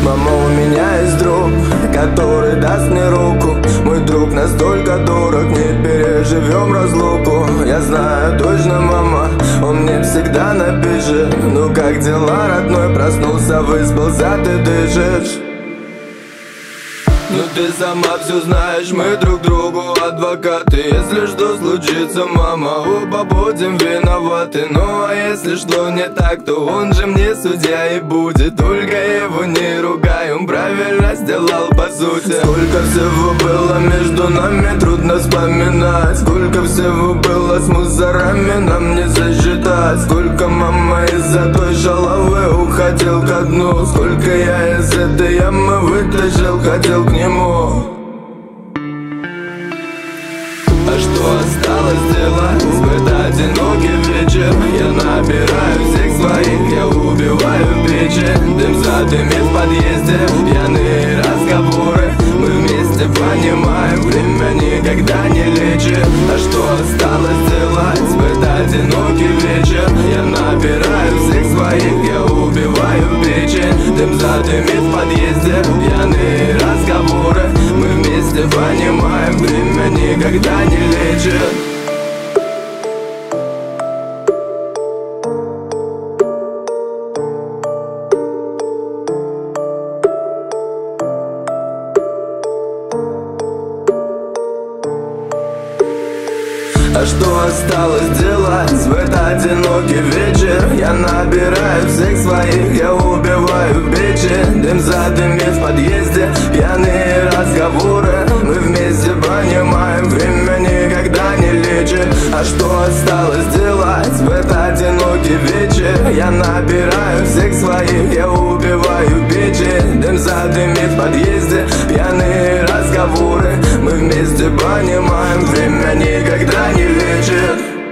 Мама, у меня есть друг, который даст мне руку. Мой друг настолько дорог, не переживем разлуку. Я знаю точно, мама, он мне всегда напишет: ну как дела, родной? Проснулся, выспался, ты дышишь. Ну ты сама все знаешь, мы друг другу адвокаты. Если что случится, мама, оба будем виноваты. Ну а если что не так, то он же мне судья и будет. Только его не ругай, он правильно сделал по сути. Сколько всего было между нами, трудно вспоминать. Сколько всего было с мусорами, нам не засчитать. Сколько мама из-за той шалавы уходил ко дну. Сколько я из этой ямы вытащил, хотел к нему. А что осталось делать в этот одинокий вечер? Я набираю всех своих, я убиваю печи. Дым за дымит в подъезде, пьяные разговоры. Мы вместе понимаем, время никогда не лечит. А что осталось делать в этот одинокий вечер? Я набираю всех своих, я убиваю печи. Дым задымит в подъезде, пьяные разговоры. Мы вместе понимаем, время никогда не лечит. А что осталось делать в этот одинокий вечер? Я набираю всех своих, я убиваю печи. Дым задымит в подъезде, пьяные разговоры. Мы вместе понимаем, время никогда не лечит. А что осталось делать в этот одинокий вечер? Я набираю всех своих, я убиваю печи. Дым задымит в подъезде, пьяные разговоры. Мы вместе понимаем, время никогда не лечит.